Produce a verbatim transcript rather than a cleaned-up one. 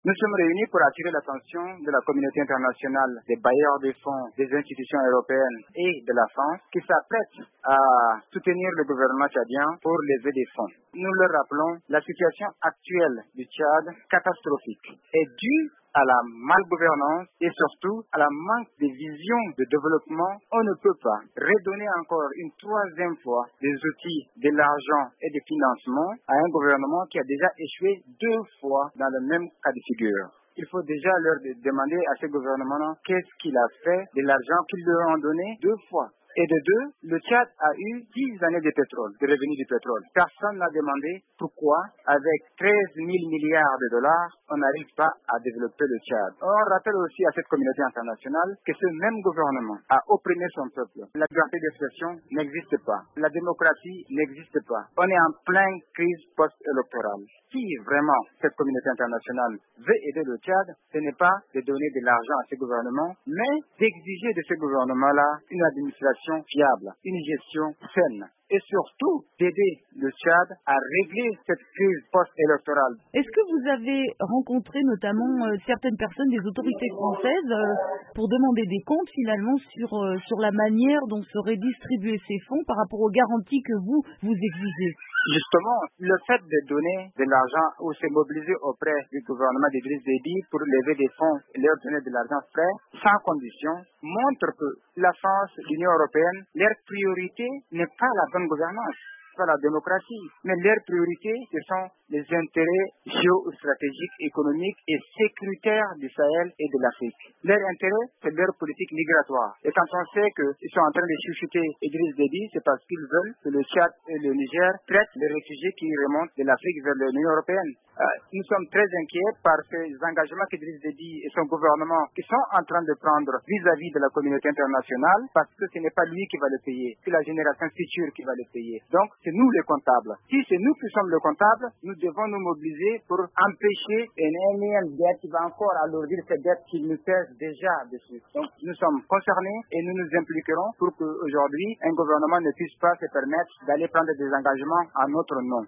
Nous sommes réunis pour attirer l'attention de la communauté internationale, des bailleurs de fonds, des institutions européennes et de la France qui s'apprêtent à soutenir le gouvernement tchadien pour lever des fonds. Nous leur rappelons la situation actuelle du Tchad, catastrophique, est due à la malgouvernance et surtout à la manque de vision de développement. On ne peut pas redonner encore une troisième fois des outils, de l'argent et des financements à un gouvernement qui a déjà échoué deux fois dans le même cas de figure. Il faut déjà leur demander à ce gouvernement qu'est-ce qu'il a fait de l'argent qu'ils leur ont donné deux fois. Et de deux, le Tchad a eu dix années de pétrole, de revenus du pétrole. Personne n'a demandé pourquoi, avec treize mille milliards de dollars, on n'arrive pas à développer le Tchad. On rappelle aussi à cette communauté internationale que ce même gouvernement a opprimé son peuple. La liberté d'expression n'existe pas. La démocratie n'existe pas. On est en pleine crise post-électorale. Si vraiment cette communauté internationale veut aider le Tchad, ce n'est pas de donner de l'argent à ce gouvernement, mais d'exiger de ce gouvernement-là une administration fiable, une gestion saine et surtout d'aider le Tchad à régler cette crise post-électorale. Est-ce que vous avez rencontré notamment euh, certaines personnes des autorités françaises euh, pour demander des comptes finalement sur, euh, sur la manière dont seraient distribués ces fonds par rapport aux garanties que vous, vous exigez? Justement, le fait de donner de l'argent ou se mobiliser auprès du gouvernement d'Idriss Déby pour lever des fonds et leur donner de l'argent frais, sans condition, montre que la France, l'Union européenne, leur priorité n'est pas la bonne gouvernance, pas la démocratie, mais leur priorité, ce sont les intérêts géostratégiques, économiques et sécuritaires du Sahel et de l'Afrique. Leur intérêt, c'est leur politique migratoire. Et quand on sait qu'ils sont en train de chuchoter Idriss Déby, c'est parce qu'ils veulent que le Tchad et le Niger traitent les réfugiés qui remontent de l'Afrique vers l'Union européenne. Euh, nous sommes très inquiets par ces engagements qu'Idriss Déby et son gouvernement qui sont en train de prendre vis-à-vis de la communauté internationale, parce que ce n'est pas lui qui va le payer, c'est la génération future qui va le payer. Donc, c'est nous les comptables. Si c'est nous qui sommes les comptables, nous devons nous mobiliser pour empêcher une énième dette qui va encore alourdir cette dette qui nous pèse déjà dessus. Donc, nous sommes concernés et nous nous impliquerons pour qu'aujourd'hui, un gouvernement ne puisse pas se permettre d'aller prendre des engagements à notre nom.